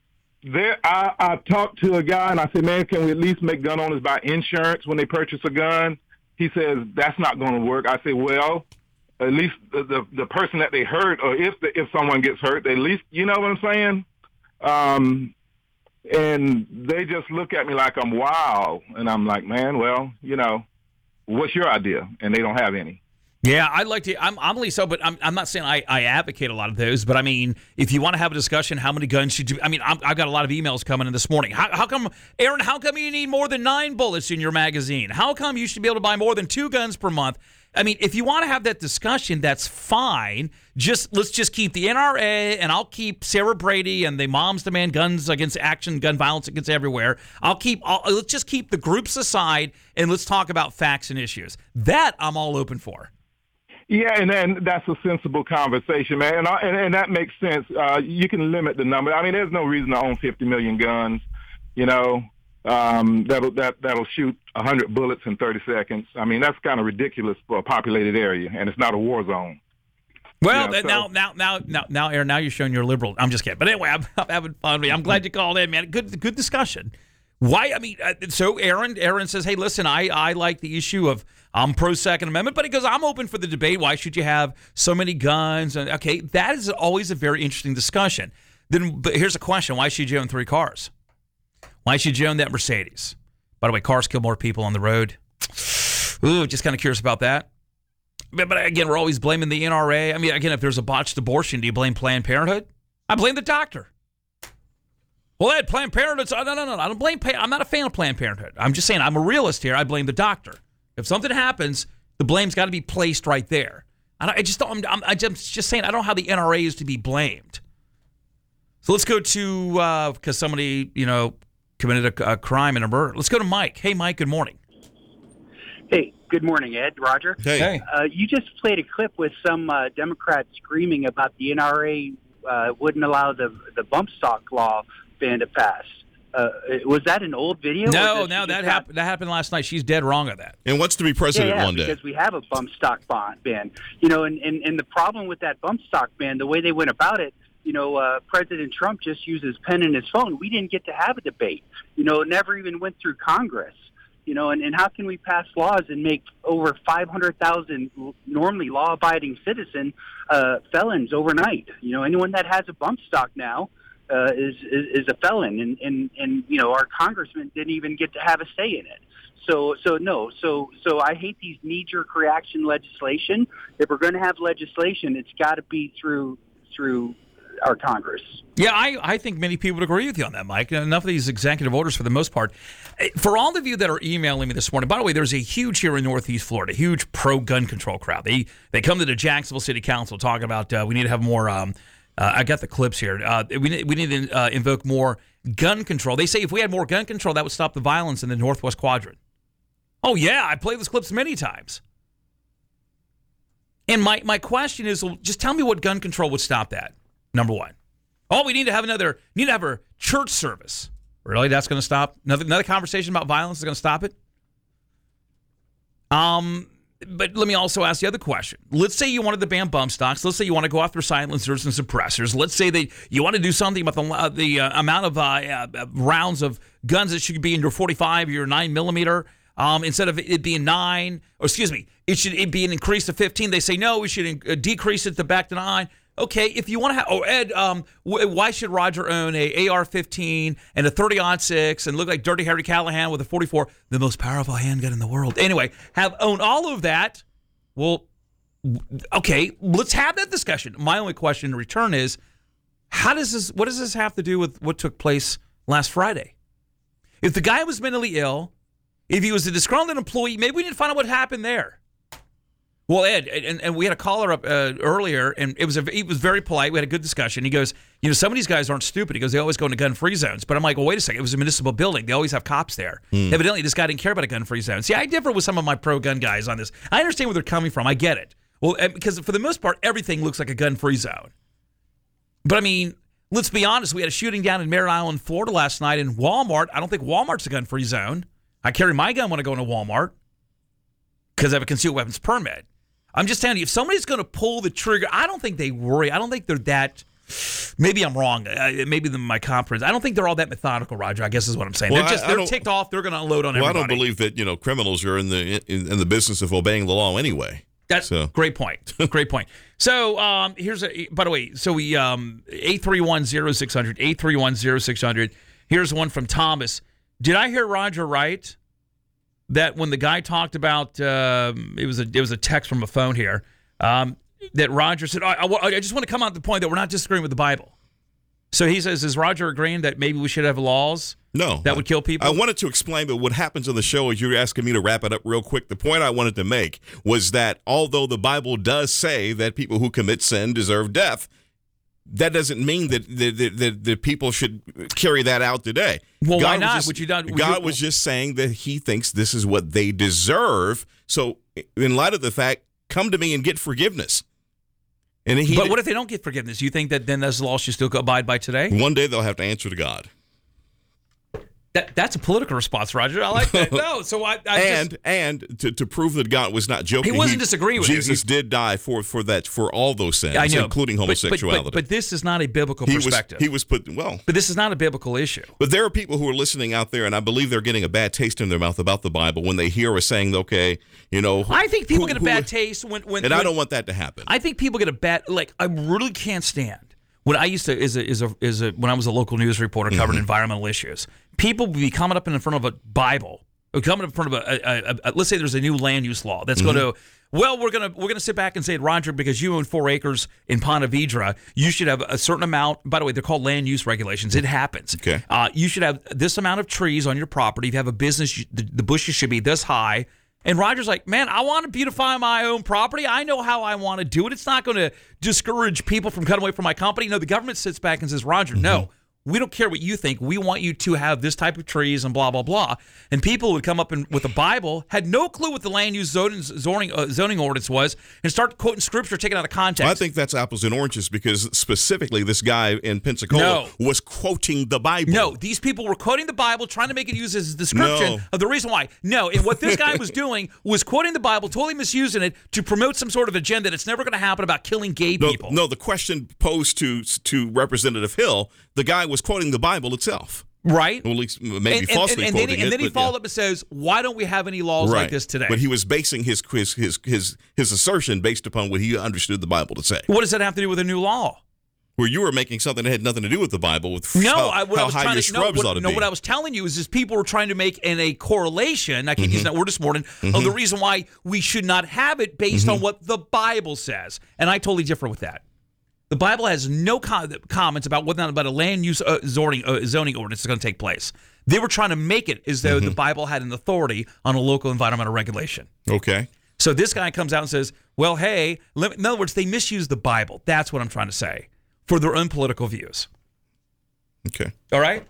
I talked to a guy and I said, man, can we at least make gun owners buy insurance when they purchase a gun? He says, that's not going to work. I say, well, at least the person that they hurt, or if someone gets hurt, they at least, you know what I'm saying? And they just look at me like I'm wild. And I'm like, man, well, you know, what's your idea? And they don't have any. Yeah, I'd like to. I'm only so, but I'm not saying I advocate a lot of those. But I mean, if you want to have a discussion, how many guns should you? I mean, I've got a lot of emails coming in this morning. How come, Aaron? How come you need more than 9 bullets in your magazine? How come you should be able to buy more than 2 guns per month? I mean, if you want to have that discussion, that's fine. Let's just keep the NRA, and I'll keep Sarah Brady and the Moms Demand Guns Against Action, gun violence against everywhere. Let's just keep the groups aside, and let's talk about facts and issues. That I'm all open for. Yeah, and then that's a sensible conversation, man, and that makes sense. You can limit the number. I mean, there's no reason to own 50 million guns, you know. That'll shoot 100 bullets in 30 seconds. I mean, that's kind of ridiculous for a populated area, and it's not a war zone. Well, now, Aaron, now you're showing you're liberal. I'm just kidding. But anyway, I'm having fun. I'm glad you called in, man. Good discussion. Why? I mean, so Aaron says, hey, listen, I like the issue of I'm pro Second Amendment, but he goes, I'm open for the debate. Why should you have so many guns? And okay, that is always a very interesting discussion. But here's a question. Why should you own 3 cars? Why should you own that Mercedes? By the way, cars kill more people on the road. Ooh, just kind of curious about that. But again, we're always blaming the NRA. I mean, again, if there's a botched abortion, do you blame Planned Parenthood? I blame the doctor. Well, Ed, Planned Parenthood. No. I don't blame. I'm not a fan of Planned Parenthood. I'm just saying I'm a realist here. I blame the doctor. If something happens, the blame's got to be placed right there. I'm just saying I don't know how the NRA is to be blamed. So let's go to because somebody committed a crime and a murder. Let's go to Mike. Hey, Mike. Good morning. Hey, good morning, Ed, Roger. Hey. You just played a clip with some Democrats screaming about the NRA wouldn't allow the bump stock law ban to pass. Was that an old video? No, that happened last night. She's dead wrong on that. And what's to be president one day? Because we have a bump stock ban. And the problem with that bump stock ban, the way they went about it, President Trump just used his pen and his phone. We didn't get to have a debate. It never even went through Congress. And how can we pass laws and make over 500,000 normally law-abiding citizen felons overnight? Anyone that has a bump stock now is a felon, and our congressman didn't even get to have a say in it. So I hate these knee-jerk reaction legislation. If we're going to have legislation, it's got to be through our Congress. Yeah, I think many people would agree with you on that, Mike. Enough of these executive orders for the most part. For all of you that are emailing me this morning, by the way, there's a huge here in Northeast Florida, huge pro-gun control crowd. They come to the Jacksonville City Council talking about we need to have more, I got the clips here. We need to invoke more gun control. They say if we had more gun control, that would stop the violence in the Northwest Quadrant. Oh, yeah, I played those clips many times. And my question is, well, just tell me what gun control would stop that. Number one. Oh, we need to have a church service. Really? That's going to stop? Another conversation about violence is going to stop it? But let me also ask the other question. Let's say you wanted to ban bump stocks. Let's say you want to go after silencers and suppressors. Let's say that you want to do something about the amount of rounds of guns that should be in your 45 or your 9mm. Instead of it being 9, or excuse me, it should be an increase to 15. They say, no, we should decrease it back to 9. Okay, if you want to have, Ed, why should Roger own a AR-15 and a 30-06 and look like Dirty Harry Callahan with a 44, the most powerful handgun in the world? Anyway, own all of that. Well, okay, let's have that discussion. My only question in return is, what does this have to do with what took place last Friday? If the guy was mentally ill, if he was a disgruntled employee, maybe we need to find out what happened there. Well, Ed, and we had a caller up earlier, and he was very polite. We had a good discussion. He goes, some of these guys aren't stupid. He goes, they always go into gun-free zones. But I'm like, well, wait a second. It was a municipal building. They always have cops there. Evidently, this guy didn't care about a gun-free zone. See, I differ with some of my pro-gun guys on this. I understand where they're coming from. I get it. Well, because for the most part, everything looks like a gun-free zone. But, I mean, let's be honest. We had a shooting down in Merritt Island, Florida last night in Walmart. I don't think Walmart's a gun-free zone. I carry my gun when I go into Walmart because I have a concealed weapons permit. I'm just telling you, if somebody's going to pull the trigger, I don't think they worry. I don't think they're that. Maybe I'm wrong. Maybe my conference. I don't think they're all that methodical, Roger. I guess is what I'm saying. Well, they're ticked off. They're going to unload on everybody. Well, I don't believe that criminals are in the business of obeying the law anyway. That's great point. Great point. So by the way, so we 831-0600, 831-0600. Here's one from Thomas. Did I hear Roger right? That when the guy talked about it was a text from a phone here that Roger said, I just want to come out to the point that we're not disagreeing with the Bible. So he says, is Roger agreeing that maybe we should have laws that would kill people? I wanted to explain, but what happens on the show is you're asking me to wrap it up real quick. The point I wanted to make was that although the Bible does say that people who commit sin deserve death, that doesn't mean that people should carry that out today. Well, why not? God was just saying that he thinks this is what they deserve. So in light of the fact, come to me and get forgiveness. But what if they don't get forgiveness? You think that then those laws should still abide by today? One day they'll have to answer to God. That's a political response, Roger. I like that. No, so to prove that God was not joking, he wasn't disagreeing with you. Jesus did die for all those sins, including homosexuality. But this is not a biblical perspective. But this is not a biblical issue. But there are people who are listening out there, and I believe they're getting a bad taste in their mouth about the Bible when they hear us saying, okay, I think people get a bad taste when I don't want that to happen. I think people get a bad, I really can't stand when I used to when I was a local news reporter covering environmental issues, people would be coming up in front of a Bible, or coming up in front of a let's say there's a new land use law that's going to. Well, we're gonna sit back and say, Roger, because you own 4 acres in Ponte Vedra, you should have a certain amount. By the way, they're called land use regulations. It happens. Okay. You should have this amount of trees on your property. If you have a business, the bushes should be this high. And Roger's like, man, I want to beautify my own property. I know how I want to do it. It's not going to discourage people from cutting away from my company. No, the government sits back and says, Roger, no. We don't care what you think. We want you to have this type of trees and blah, blah, blah. And people would come up with a Bible, had no clue what the land use zoning ordinance was, and start quoting scripture taken out of context. Well, I think that's apples and oranges, because specifically this guy in Pensacola was quoting the Bible. No, these people were quoting the Bible, trying to make it use as a description of the reason why. No, and what this guy was doing was quoting the Bible, totally misusing it to promote some sort of agenda that's never going to happen about killing gay people. No, the question posed to Representative Hill, the guy was quoting the Bible itself. Right. Well, at least maybe falsely quoting it. And then he followed up and says, why don't we have any laws like this today? But he was basing his assertion based upon what he understood the Bible to say. What does that have to do with a new law? Where you were making something that had nothing to do with the Bible, with how high your scrubs ought to be. What I was telling you is people were trying to make a correlation, I can't use that word this morning, of the reason why we should not have it based on what the Bible says. And I totally differ with that. The Bible has no comments about whether or not about a land use zoning ordinance is going to take place. They were trying to make it as though the Bible had an authority on a local environmental regulation. Okay. So this guy comes out and says, well, hey, in other words, they misuse the Bible. That's what I'm trying to say, for their own political views. Okay. All right?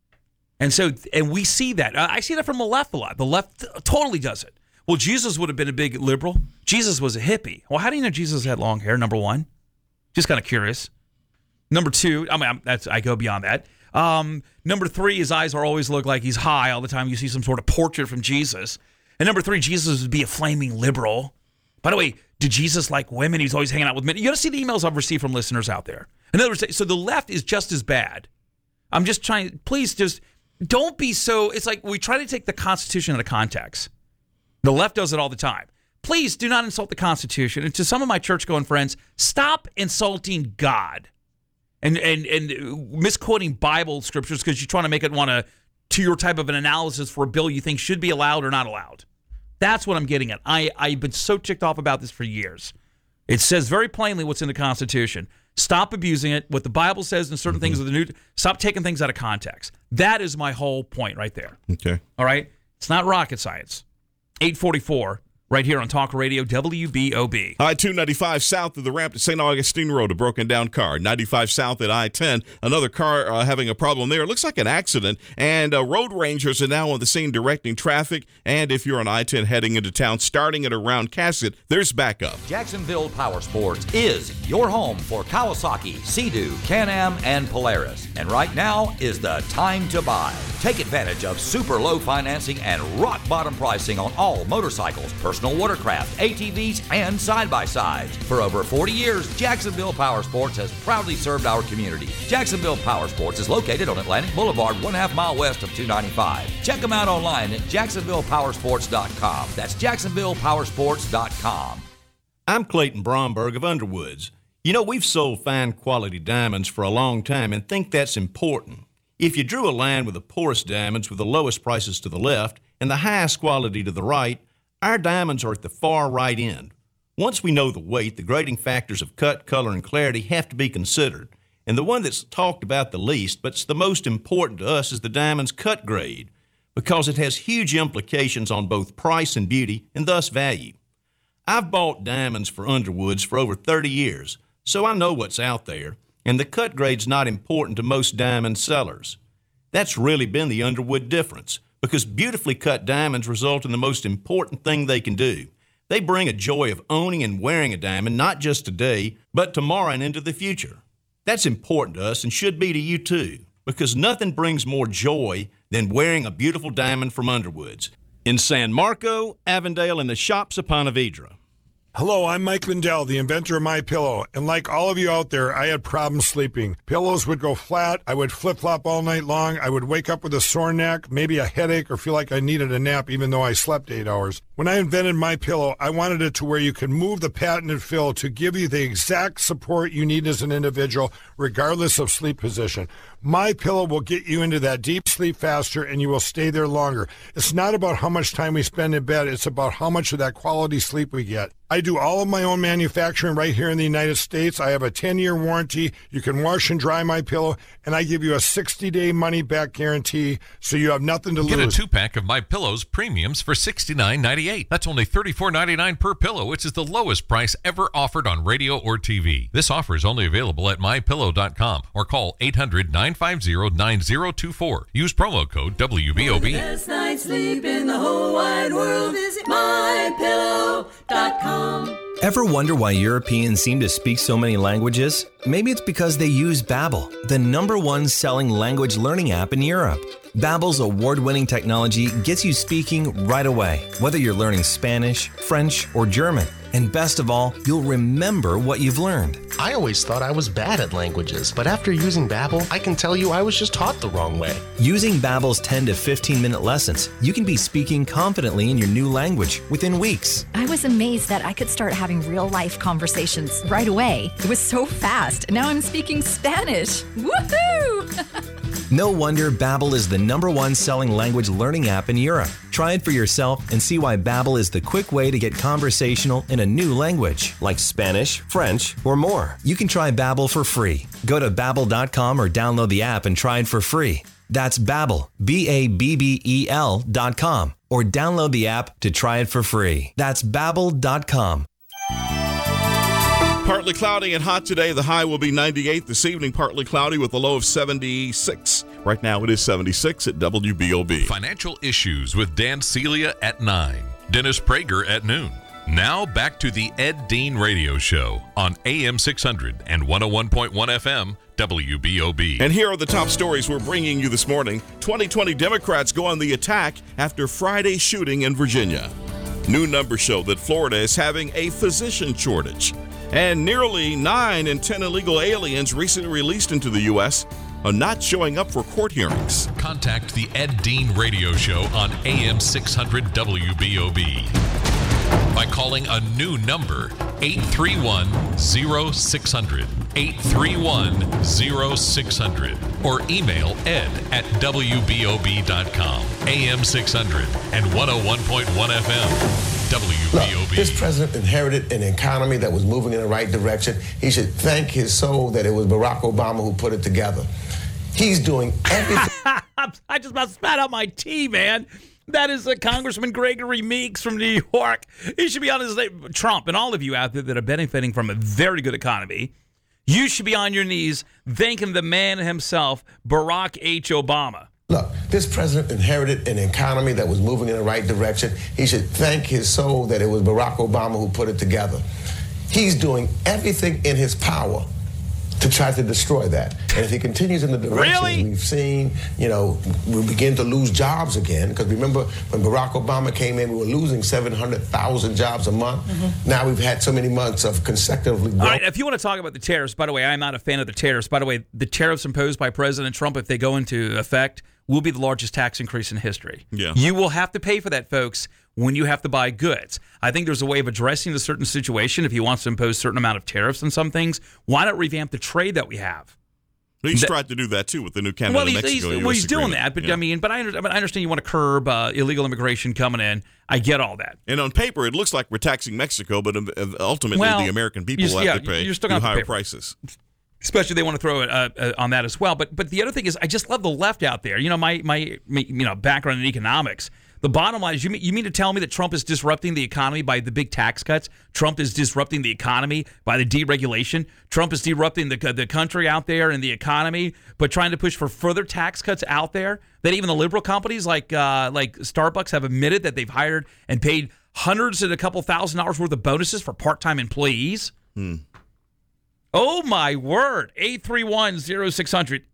And we see that. I see that from the left a lot. The left totally does it. Well, Jesus would have been a big liberal. Jesus was a hippie. Well, how do you know Jesus had long hair, number one? Just kind of curious. Number 2, I go beyond that. Number 3, his eyes always look like he's high all the time. You see some sort of portrait from Jesus. And number 3, Jesus would be a flaming liberal. By the way, did Jesus like women? He's always hanging out with men. You got to see the emails I've received from listeners out there. In other words, so the left is just as bad. I'm just trying, please just don't be so, it's like we try to take the Constitution out of context. The left does it all the time. Please do not insult the Constitution. And to some of my church-going friends, stop insulting God and misquoting Bible scriptures because you're trying to make it to your type of an analysis for a bill you think should be allowed or not allowed. That's what I'm getting at. I've been so ticked off about this for years. It says very plainly what's in the Constitution. Stop abusing it. What the Bible says and certain things of the New. Stop taking things out of context. That is my whole point right there. Okay. All right? It's not rocket science. 844. Right here on Talk Radio WBOB. I-295 south of the ramp to St. Augustine Road, a broken down car. 95 south at I-10, another car having a problem there. It looks like an accident, and road rangers are now on the scene directing traffic. And if you're on I-10 heading into town, starting at around Cassett, there's backup. Jacksonville Power Sports is your home for Kawasaki, Sea-Doo, Can-Am, and Polaris. And right now is the time to buy. Take advantage of super low financing and rock bottom pricing on all motorcycles, personal watercraft, ATVs, and side-by-sides. For over 40 years, Jacksonville Power Sports has proudly served our community. Jacksonville Power Sports is located on Atlantic Boulevard, 1/2 mile west of 295. Check them out online at JacksonvillePowersports.com. That's JacksonvillePowersports.com. I'm Clayton Bromberg of Underwoods. You know, we've sold fine quality diamonds for a long time and think that's important. If you drew a line with the poorest diamonds with the lowest prices to the left and the highest quality to the right, our diamonds are at the far right end. Once we know the weight, the grading factors of cut, color, and clarity have to be considered. And the one that's talked about the least, but's the most important to us, is the diamond's cut grade, because it has huge implications on both price and beauty, and thus value. I've bought diamonds for Underwoods for over 30 years, so I know what's out there, and the cut grade's not important to most diamond sellers. That's really been the Underwood difference, because beautifully cut diamonds result in the most important thing they can do. They bring a joy of owning and wearing a diamond, not just today, but tomorrow and into the future. That's important to us and should be to you too, because nothing brings more joy than wearing a beautiful diamond from Underwoods. In San Marco, Avondale, and the shops of Ponte Vedra. Hello, I'm Mike Lindell, the inventor of MyPillow, and like all of you out there, I had problems sleeping. Pillows would go flat, I would flip-flop all night long, I would wake up with a sore neck, maybe a headache, or feel like I needed a nap even though I slept 8 hours. When I invented MyPillow, I wanted it to where you can move the patented fill to give you the exact support you need as an individual, regardless of sleep position. MyPillow will get you into that deep sleep faster, and you will stay there longer. It's not about how much time we spend in bed, it's about how much of that quality sleep we get. I do all of my own manufacturing right here in the United States. I have a 10-year warranty. You can wash and dry MyPillow, and I give you a 60-day money-back guarantee, so you have nothing to lose. Get a 2-pack of MyPillow's premiums for $69.98. That's only $34.99 per pillow, which is the lowest price ever offered on radio or TV. This offer is only available at MyPillow.com or call 800-950-9024. Use promo code WBOB. Best night's sleep in the whole wide world. Visit MyPillow.com. Ever wonder why Europeans seem to speak so many languages? Maybe it's because they use Babbel, the #1 selling language learning app in Europe. Babbel's award-winning technology gets you speaking right away, whether you're learning Spanish, French, or German. And best of all, you'll remember what you've learned. I always thought I was bad at languages, but after using Babbel, I can tell you I was just taught the wrong way. Using Babbel's 10 to 15-minute lessons, you can be speaking confidently in your new language within weeks. I was amazed that I could start having real-life conversations right away. It was so fast. Now I'm speaking Spanish. Woohoo! No wonder Babbel is the #1 selling language learning app in Europe. Try it for yourself and see why Babbel is the quick way to get conversational in a new language, like Spanish, French, or more. You can try Babbel for free. Go to Babbel.com or download the app and try it for free. That's Babbel, Babbel.com, or download the app to try it for free. That's Babbel.com. Partly cloudy and hot today. The high will be 98 this evening. Partly cloudy with a low of 76. Right now it is 76 at WBOB. Financial Issues with Dan Celia at 9. Dennis Prager at noon. Now back to the Ed Dean Radio Show on AM 600 and 101.1 FM WBOB. And here are the top stories we're bringing you this morning. 2020 Democrats go on the attack after Friday's shooting in Virginia. New numbers show that Florida is having a physician shortage. And nearly 9 in 10 illegal aliens recently released into the U.S. are not showing up for court hearings. Contact the Ed Dean Radio Show on AM 600 WBOB by calling a new number, 831-0600, 831-0600, or email ed@wbob.com. AM 600 and 101.1 FM. WBOB. Look, this president inherited an economy that was moving in the right direction. He should thank his soul that it was Barack Obama who put it together. He's doing everything. I just about spat out my tea, man. That is Congressman Gregory Meeks from New York. He should be on his Trump and all of you out there that are benefiting from a very good economy. You should be on your knees thanking the man himself, Barack H. Obama. Look, this president inherited an economy that was moving in the right direction. He should thank his soul that it was Barack Obama who put it together. He's doing everything in his power to try to destroy that. And if he continues in the direction we've seen, we'll begin to lose jobs again. Because remember, when Barack Obama came in, we were losing 700,000 jobs a month. Mm-hmm. Now we've had so many months of consecutively growth. All right, if you want to talk about the tariffs, by the way, I'm not a fan of the tariffs. By the way, the tariffs imposed by President Trump, if they go into effect, will be the largest tax increase in history. Yeah. You will have to pay for that, folks, when you have to buy goods. I think there's a way of addressing a certain situation. If he wants to impose a certain amount of tariffs on some things, why not revamp the trade that we have? He's tried to do that, too, with the new Canada Mexico he's doing that. But, yeah. But I understand you want to curb illegal immigration coming in. I get all that. And on paper, it looks like we're taxing Mexico, but ultimately the American people have to pay higher prices. Especially they want to throw it on that as well. But the other thing is, I just love the left out there. My background in economics. The bottom line is, you mean to tell me that Trump is disrupting the economy by the big tax cuts? Trump is disrupting the economy by the deregulation? Trump is disrupting the country out there and the economy, but trying to push for further tax cuts out there? That even the liberal companies like Starbucks have admitted that they've hired and paid hundreds and a couple $1,000s worth of bonuses for part-time employees? Oh, my word. 831-0600.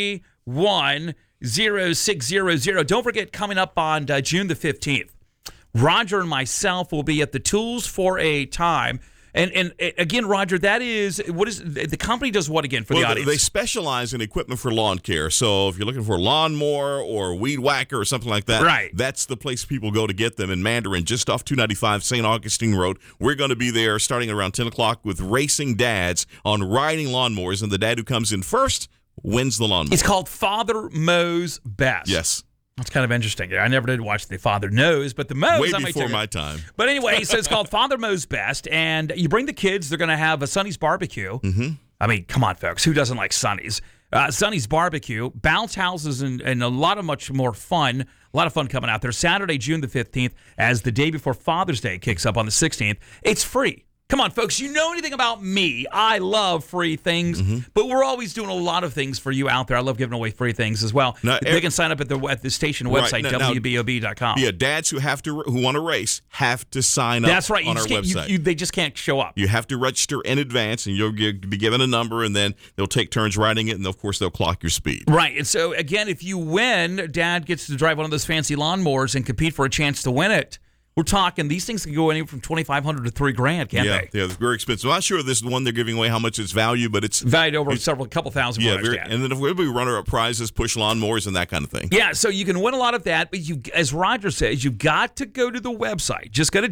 831-0600. Don't forget, coming up on June the 15th, Roger and myself will be at the Tools for a Time. And again, Roger, that is, what is, the company does what again for the audience? They specialize in equipment for lawn care. So if you're looking for a lawnmower or weed whacker or something like that, right, that's the place people go to get them in Mandarin, just off 295 St. Augustine Road. We're going to be there starting around 10 o'clock with racing dads on riding lawnmowers, and the dad who comes in first wins the lawnmower. It's called Father Mows Best. Yes. That's kind of interesting. I never did watch the Father Knows, but the Mows. Way before my time. But anyway, so it's called Father Mows Best, and you bring the kids. They're going to have a Sonny's Barbecue. Mm-hmm. I mean, come on, folks. Who doesn't like Sonny's? Sonny's Barbecue, bounce houses, and a lot of much more fun. A lot of fun coming out there. Saturday, June the 15th, as the day before Father's Day kicks up on the 16th. It's free. Come on, folks. You know anything about me? I love free things, but we're always doing a lot of things for you out there. I love giving away free things as well. Now, they can sign up at the station website, WBOB.com. Yeah, dads who want to race have to sign up. That's right. On our website. They just can't show up. You have to register in advance, and you'll be given a number, and then they'll take turns riding it, and of course they'll clock your speed. Right. And so again, if you win, Dad gets to drive one of those fancy lawnmowers and compete for a chance to win it. We're talking, these things can go anywhere from $2,500 to $3,000, can't they? Yeah, they're very expensive. I'm not sure this is the one they're giving away, how much it's valued, but it's valued over couple thousand. Yeah, and then if we'll be runner-up prizes, push lawnmowers, and that kind of thing. Yeah, so you can win a lot of that, but you, as Roger says, you've got to go to the website. Just go to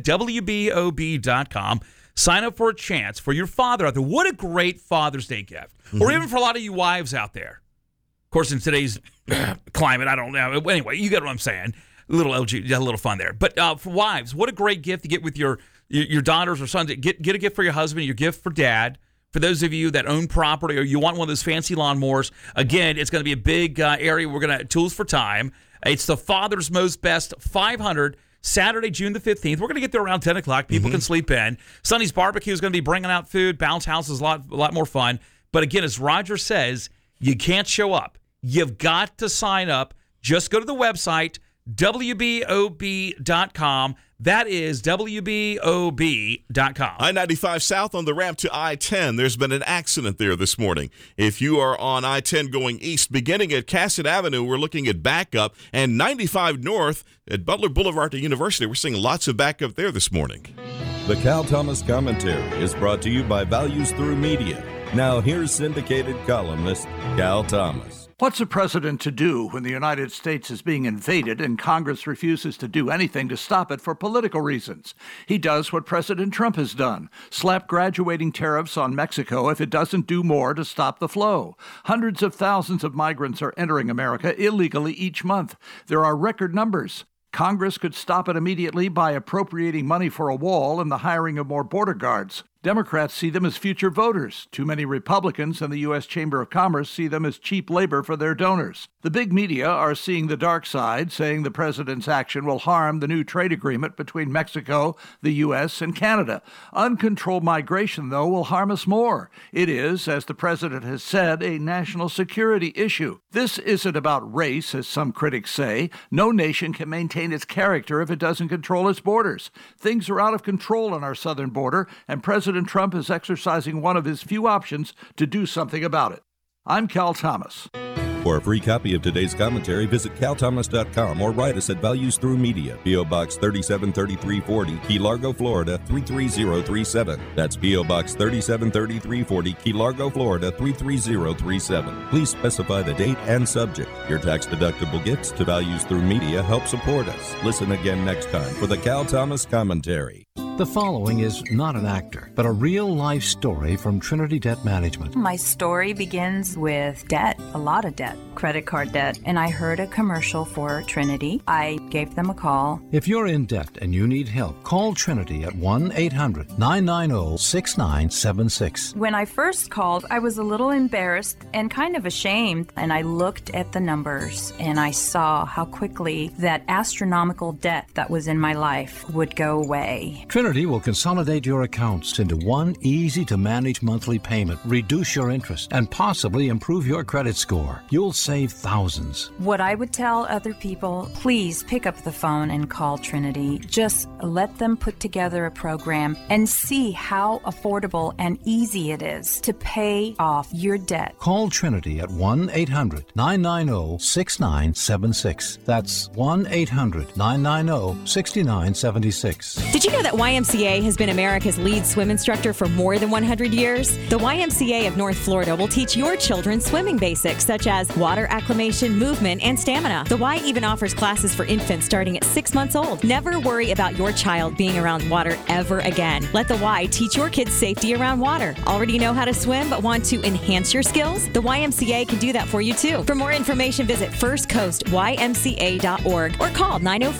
WBOB.com. Sign up for a chance for your father out there. What a great Father's Day gift. Or even for a lot of you wives out there. Of course, in today's climate, I don't know. Anyway, you get what I'm saying. A little fun there. But for wives, what a great gift to get with your daughters or sons. Get a gift for your husband, your gift for dad. For those of you that own property or you want one of those fancy lawnmowers, again, it's going to be a big area. We're going to Tools for Time. It's the Father's Most Best 500, Saturday, June the 15th. We're going to get there around 10 o'clock. People can sleep in. Sonny's Barbecue is going to be bringing out food. Bounce House is a lot more fun. But again, as Roger says, you can't show up. You've got to sign up. Just go to the website, WBOB.com. That is WBOB.com. I-95 South on the ramp to I-10. There's been an accident there this morning. If you are on I-10 going east, beginning at Cassett Avenue, we're looking at backup. And 95 North at Butler Boulevard to University, we're seeing lots of backup there this morning. The Cal Thomas Commentary is brought to you by Values Through Media. Now here's syndicated columnist Cal Thomas. What's a president to do when the United States is being invaded and Congress refuses to do anything to stop it for political reasons? He does what President Trump has done, slap graduating tariffs on Mexico if it doesn't do more to stop the flow. Hundreds of thousands of migrants are entering America illegally each month. There are record numbers. Congress could stop it immediately by appropriating money for a wall and the hiring of more border guards. Democrats see them as future voters. Too many Republicans and the U.S. Chamber of Commerce see them as cheap labor for their donors. The big media are seeing the dark side, saying the president's action will harm the new trade agreement between Mexico, the U.S., and Canada. Uncontrolled migration, though, will harm us more. It is, as the president has said, a national security issue. This isn't about race, as some critics say. No nation can maintain its character if it doesn't control its borders. Things are out of control on our southern border, and President Trump is exercising one of his few options to do something about it. I'm Cal Thomas. For a free copy of today's commentary, visit calthomas.com or write us at Values Through Media, P.O. Box 373340, Key Largo, Florida 33037. That's P.O. Box 373340, Key Largo, Florida 33037. Please specify the date and subject. Your tax-deductible gifts to Values Through Media help support us. Listen again next time for the Cal Thomas Commentary. The following is not an actor, but a real-life story from Trinity Debt Management. My story begins with debt, a lot of debt, credit card debt, and I heard a commercial for Trinity. I gave them a call. If you're in debt and you need help, call Trinity at 1-800-990-6976. When I first called, I was a little embarrassed and kind of ashamed, and I looked at the numbers, and I saw how quickly that astronomical debt that was in my life would go away. Trinity Trinity will consolidate your accounts into one easy-to-manage monthly payment, reduce your interest, and possibly improve your credit score. You'll save thousands. What I would tell other people, please pick up the phone and call Trinity. Just let them put together a program and see how affordable and easy it is to pay off your debt. Call Trinity at 1-800-990-6976. That's 1-800-990-6976. Did you know that YMCA has been America's lead swim instructor for more than 100 years? The YMCA of North Florida will teach your children swimming basics such as water acclimation, movement, and stamina. The Y even offers classes for infants starting at 6 months old. Never worry about your child being around water ever again. Let the Y teach your kids safety around water. Already know how to swim but want to enhance your skills? The YMCA can do that for you too. For more information, visit firstcoastymca.org or call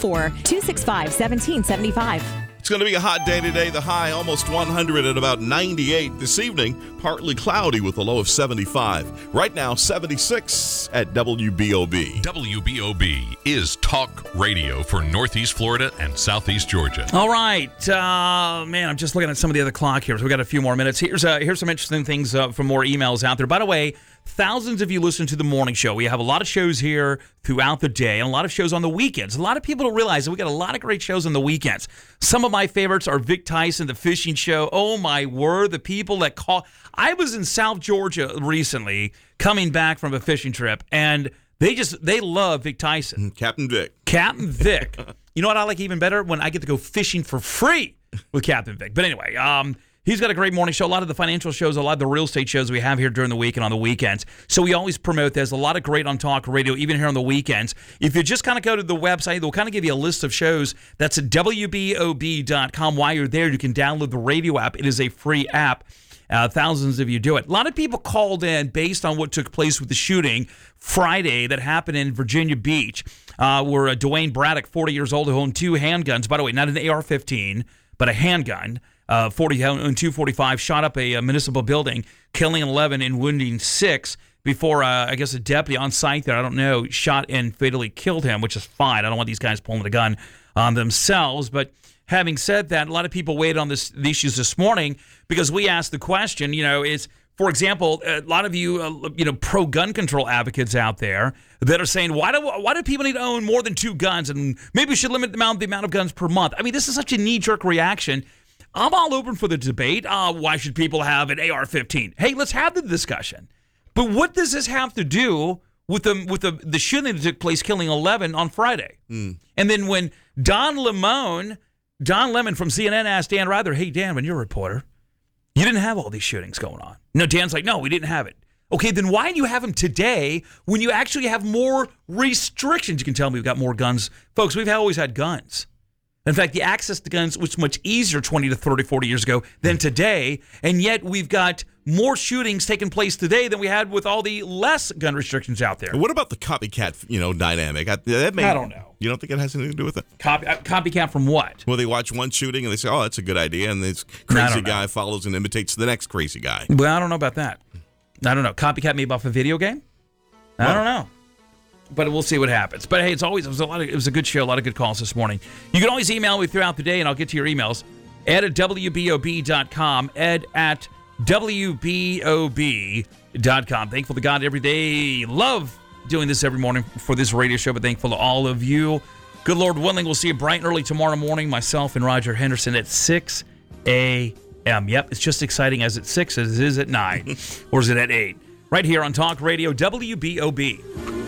904-265-1775. It's going to be a hot day today. The high almost 100 at about 98. This evening, partly cloudy with a low of 75. Right now, 76 at WBOB. WBOB is talk radio for Northeast Florida and Southeast Georgia. All right. Man, I'm just looking at some of the other clock here. So we got a few more minutes. Here's some interesting things from more emails out there. By the way, thousands of you listen to the morning show. We have a lot of shows here throughout the day and a lot of shows on the weekends. A lot of people don't realize that we got a lot of great shows on the weekends. Some of my favorites are Vic Tyson, The Fishing Show. Oh, my word. The people that call. I was in South Georgia recently coming back from a fishing trip, and they love Vic Tyson. Captain Vic. Captain Vic. You know what I like even better? When I get to go fishing for free with Captain Vic. But anyway, he's got a great morning show. A lot of the financial shows, a lot of the real estate shows we have here during the week and on the weekends. So we always promote this. A lot of great on talk radio, even here on the weekends. If you just kind of go to the website, they'll kind of give you a list of shows. That's at WBOB.com. While you're there, you can download the radio app. It is a free app. Thousands of you do it. A lot of people called in based on what took place with the shooting Friday that happened in Virginia Beach, where Dwayne Braddock, 40 years old, who owned 2 handguns. By the way, not an AR-15, but a handgun. 245 shot up a municipal building, killing 11 and wounding 6 before, I guess, a deputy on site there, I don't know, shot and fatally killed him, which is fine. I don't want these guys pulling a gun on themselves. But having said that, a lot of people weighed on the issues this morning because we asked the question, is, for example, a lot of you, pro-gun control advocates out there that are saying, why do people need to own more than 2 guns? And maybe we should limit the amount of guns per month. I mean, this is such a knee-jerk reaction. I'm all open for the debate. Why should people have an AR-15? Hey, let's have the discussion. But what does this have to do with the shooting that took place, killing 11 on Friday? And then when Don Lemon from CNN asked Dan Rather, hey, Dan, when you're a reporter, you didn't have all these shootings going on. No, Dan's like, no, we didn't have it. Okay, then why do you have them today when you actually have more restrictions? You can tell me we've got more guns. Folks, we've always had guns. In fact, the access to guns was much easier 20 to 30, 40 years ago than today, and yet we've got more shootings taking place today than we had with all the less gun restrictions out there. What about the copycat, dynamic? I don't know. You don't think it has anything to do with it? Copycat from what? Well, they watch one shooting and they say, oh, that's a good idea, and this crazy guy follows and imitates the next crazy guy. Well, I don't know about that. I don't know. Copycat maybe off a video game? I don't know. But we'll see what happens. But hey, it was a good show, a lot of good calls this morning. You can always email me throughout the day, and I'll get to your emails. Ed at WBOB.com. Ed at WBOB.com. Thankful to God every day. Love doing this every morning for this radio show, but thankful to all of you. Good Lord willing, we'll see you bright and early tomorrow morning, myself and Roger Henderson at 6 a.m. Yep, it's just exciting as it's 6 as it is at 9. Or is it at 8? Right here on Talk Radio WBOB.